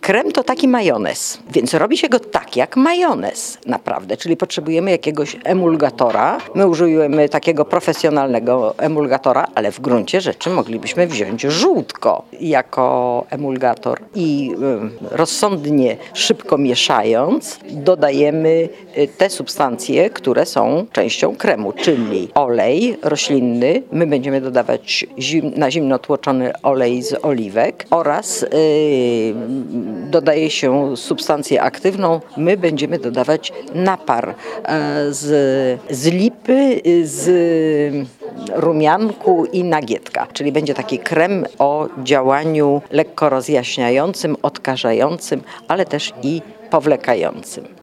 krem to taki majonez, więc robi się go tak jak majonez naprawdę, czyli potrzebujemy jakiegoś emulgatora. My użyjemy takiego profesjonalnego emulgatora, ale w gruncie rzeczy moglibyśmy wziąć żółtko jako emulgator i rozsądnie, szybko mieszając dodajemy te substancje, które są częścią kremu, czyli olej roślinny. My będziemy dodawać na zimno tłoczony olej z oliwek oraz dodaje się substancję aktywną. My będziemy dodawać napar z lipy, z rumianku i nagietka, czyli będzie taki krem o działaniu lekko rozjaśniającym, odkażającym, ale też i powlekającym.